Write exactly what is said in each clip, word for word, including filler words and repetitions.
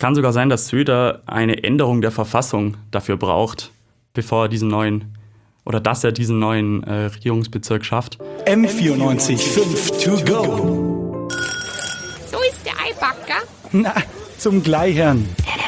kann sogar sein, dass Söder eine Änderung der Verfassung dafür braucht, bevor er diesen neuen oder dass er diesen neuen äh, Regierungsbezirk schafft. M vierundneunzig fünf to go. So ist der Eibacker. Na, zum Gleichern.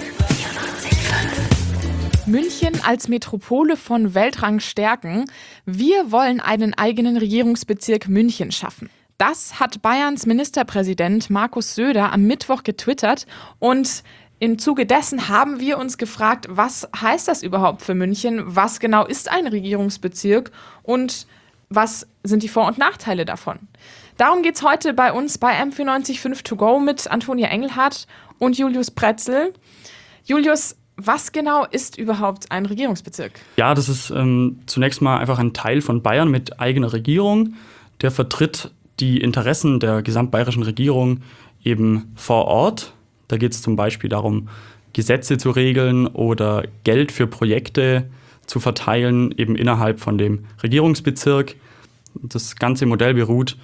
München als Metropole von Weltrang stärken. Wir wollen einen eigenen Regierungsbezirk München schaffen. Das hat Bayerns Ministerpräsident Markus Söder am Mittwoch getwittert und im Zuge dessen haben wir uns gefragt, was heißt das überhaupt für München? Was genau ist ein Regierungsbezirk und was sind die Vor- und Nachteile davon? Darum geht es heute bei uns bei M vierundneunzig fünf to go mit Antonia Engelhardt und Julius Pretzel. Julius, was genau ist überhaupt ein Regierungsbezirk? Ja, das ist ähm, zunächst mal einfach ein Teil von Bayern mit eigener Regierung. Der vertritt die Interessen der gesamtbayerischen Regierung eben vor Ort. Da geht es zum Beispiel darum, Gesetze zu regeln oder Geld für Projekte zu verteilen, eben innerhalb von dem Regierungsbezirk. Das ganze Modell beruht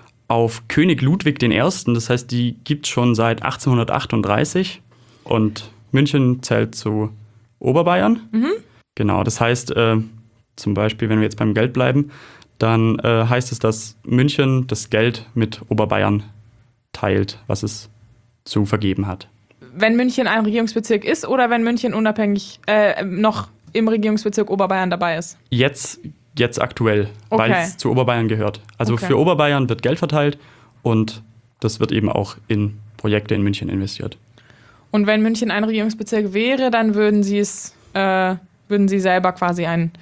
auf König Ludwig der Erste. Das heißt, die gibt es schon seit achtzehnhundertachtunddreißig. Und München zählt zu Oberbayern. Mhm. Genau, das heißt, äh, zum Beispiel, wenn wir jetzt beim Geld bleiben, dann äh, heißt es, dass München das Geld mit Oberbayern teilt, was es zu vergeben hat. Wenn München ein Regierungsbezirk ist oder wenn München unabhängig äh, noch im Regierungsbezirk Oberbayern dabei ist? Jetzt, jetzt aktuell, okay. weil es zu Oberbayern gehört. Also okay. Für Oberbayern wird Geld verteilt und das wird eben auch in Projekte in München investiert. Und wenn München ein Regierungsbezirk wäre, dann würden Sie es, äh, würden Sie selber quasi ein,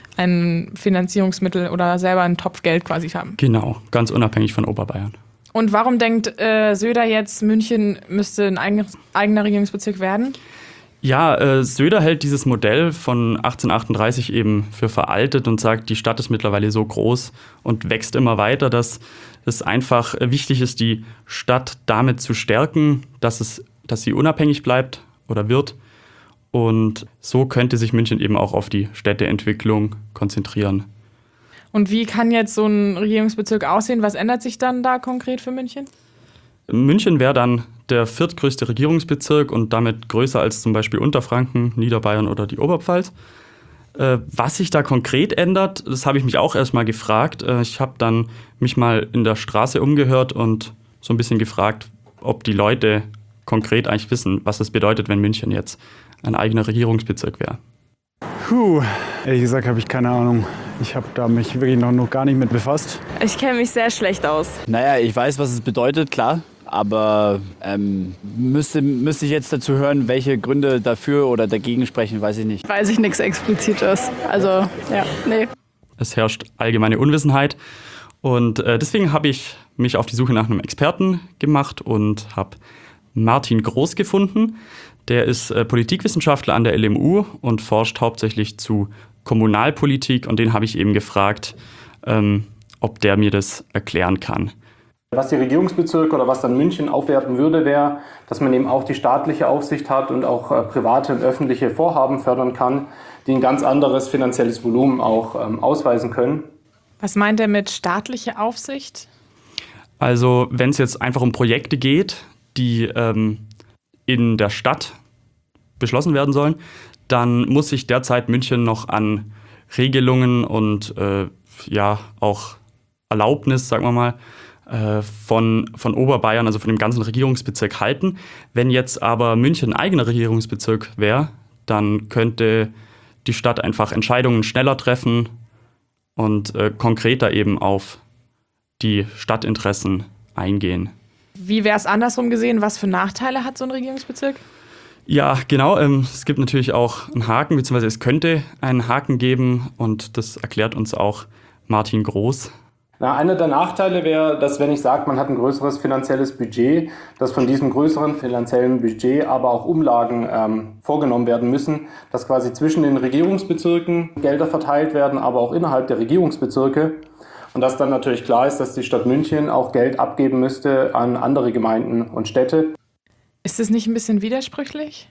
ein Finanzierungsmittel oder selber einen Topf Geld quasi haben? Genau, ganz unabhängig von Oberbayern. Und warum denkt äh, Söder jetzt, München müsste ein eigen, eigener Regierungsbezirk werden? Ja, äh, Söder hält dieses Modell von achtzehnhundertachtunddreißig eben für veraltet und sagt, die Stadt ist mittlerweile so groß und wächst immer weiter, dass es einfach wichtig ist, die Stadt damit zu stärken, dass es dass sie unabhängig bleibt oder wird. Und so könnte sich München eben auch auf die Städteentwicklung konzentrieren. Und wie kann jetzt so ein Regierungsbezirk aussehen? Was ändert sich dann da konkret für München? München wäre dann der viertgrößte Regierungsbezirk und damit größer als zum Beispiel Unterfranken, Niederbayern oder die Oberpfalz. Äh, was sich da konkret ändert, das habe ich mich auch erstmal gefragt. Äh, ich habe dann mich mal in der Straße umgehört und so ein bisschen gefragt, ob die Leute konkret eigentlich wissen, was es bedeutet, wenn München jetzt ein eigener Regierungsbezirk wäre. Puh, ehrlich gesagt habe ich keine Ahnung. Ich habe da mich wirklich noch, noch gar nicht mit befasst. Ich kenne mich sehr schlecht aus. Naja, ich weiß, was es bedeutet, klar. Aber ähm, müsste, müsste ich jetzt dazu hören, welche Gründe dafür oder dagegen sprechen, weiß ich nicht. Weiß ich nichts Explizites. Also, ja, nee. Es herrscht allgemeine Unwissenheit. Und äh, deswegen habe ich mich auf die Suche nach einem Experten gemacht und habe Martin Groß gefunden. Der ist äh, Politikwissenschaftler an der L M U und forscht hauptsächlich zu Kommunalpolitik. Und den habe ich eben gefragt, ähm, ob der mir das erklären kann. Was die Regierungsbezirke oder was dann München aufwerten würde, wäre, dass man eben auch die staatliche Aufsicht hat und auch äh, private und öffentliche Vorhaben fördern kann, die ein ganz anderes finanzielles Volumen auch ähm, ausweisen können. Was meint er mit staatliche Aufsicht? Also wenn es jetzt einfach um Projekte geht, die ähm, in der Stadt beschlossen werden sollen, dann muss sich derzeit München noch an Regelungen und äh, ja auch Erlaubnis, sagen wir mal, äh, von, von Oberbayern, also von dem ganzen Regierungsbezirk halten. Wenn jetzt aber München ein eigener Regierungsbezirk wäre, dann könnte die Stadt einfach Entscheidungen schneller treffen und äh, konkreter eben auf die Stadtinteressen eingehen. Wie wäre es andersrum gesehen? Was für Nachteile hat so ein Regierungsbezirk? Ja, genau. Ähm, es gibt natürlich auch einen Haken, beziehungsweise es könnte einen Haken geben und das erklärt uns auch Martin Groß. Na, einer der Nachteile wäre, dass wenn ich sage, man hat ein größeres finanzielles Budget, dass von diesem größeren finanziellen Budget aber auch Umlagen ähm, vorgenommen werden müssen, dass quasi zwischen den Regierungsbezirken Gelder verteilt werden, aber auch innerhalb der Regierungsbezirke. Und dass dann natürlich klar ist, dass die Stadt München auch Geld abgeben müsste an andere Gemeinden und Städte. Ist das nicht ein bisschen widersprüchlich?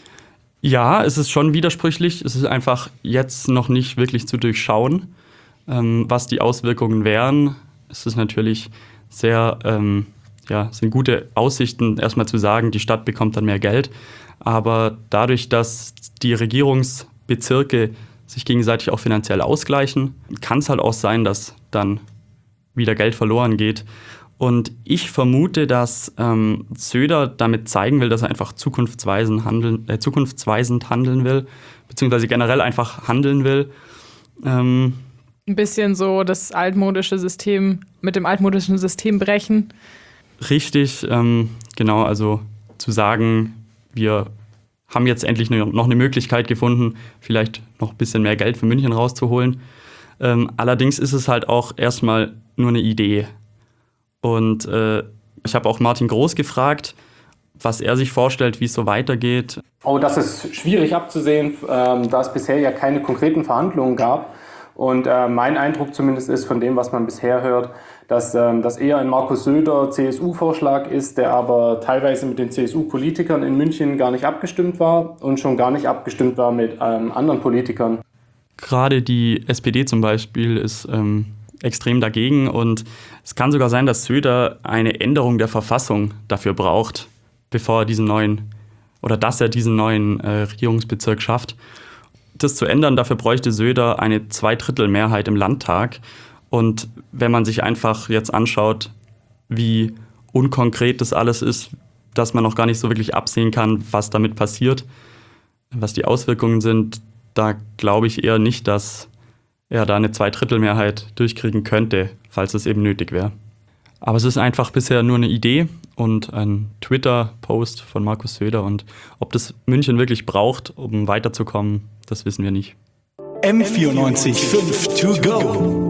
Ja, es ist schon widersprüchlich. Es ist einfach jetzt noch nicht wirklich zu durchschauen, ähm, was die Auswirkungen wären. Es ist natürlich sehr ähm, ja, sind gute Aussichten, erstmal zu sagen, die Stadt bekommt dann mehr Geld. Aber dadurch, dass die Regierungsbezirke sich gegenseitig auch finanziell ausgleichen, kann es halt auch sein, dass dann wieder Geld verloren geht. Und ich vermute, dass ähm, Söder damit zeigen will, dass er einfach zukunftsweisend handeln, äh, zukunftsweisend handeln will, beziehungsweise generell einfach handeln will. Ähm, Ein bisschen so das altmodische System, mit dem altmodischen System brechen. Richtig, ähm, genau, also zu sagen, wir haben jetzt endlich noch eine Möglichkeit gefunden, vielleicht noch ein bisschen mehr Geld für München rauszuholen. Ähm, allerdings ist es halt auch erstmal nur eine Idee. Und äh, ich habe auch Martin Groß gefragt, was er sich vorstellt, wie es so weitergeht. Oh, das ist schwierig abzusehen, ähm, da es bisher ja keine konkreten Verhandlungen gab. Und äh, mein Eindruck zumindest ist von dem, was man bisher hört, dass ähm, das eher ein Markus Söder C S U-Vorschlag ist, der aber teilweise mit den C S U-Politikern in München gar nicht abgestimmt war und schon gar nicht abgestimmt war mit ähm, anderen Politikern. Gerade die S P D zum Beispiel ist ähm, extrem dagegen und es kann sogar sein, dass Söder eine Änderung der Verfassung dafür braucht, bevor er diesen neuen oder dass er diesen neuen äh, Regierungsbezirk schafft. Das zu ändern, dafür bräuchte Söder eine Zweidrittelmehrheit im Landtag. Und wenn man sich einfach jetzt anschaut, wie unkonkret das alles ist, dass man noch gar nicht so wirklich absehen kann, was damit passiert, was die Auswirkungen sind, da glaube ich eher nicht, dass er da eine Zweidrittelmehrheit durchkriegen könnte, falls es eben nötig wäre. Aber es ist einfach bisher nur eine Idee und ein Twitter-Post von Markus Söder. Und ob das München wirklich braucht, um weiterzukommen, das wissen wir nicht. M vierundneunzig Komma fünf to go.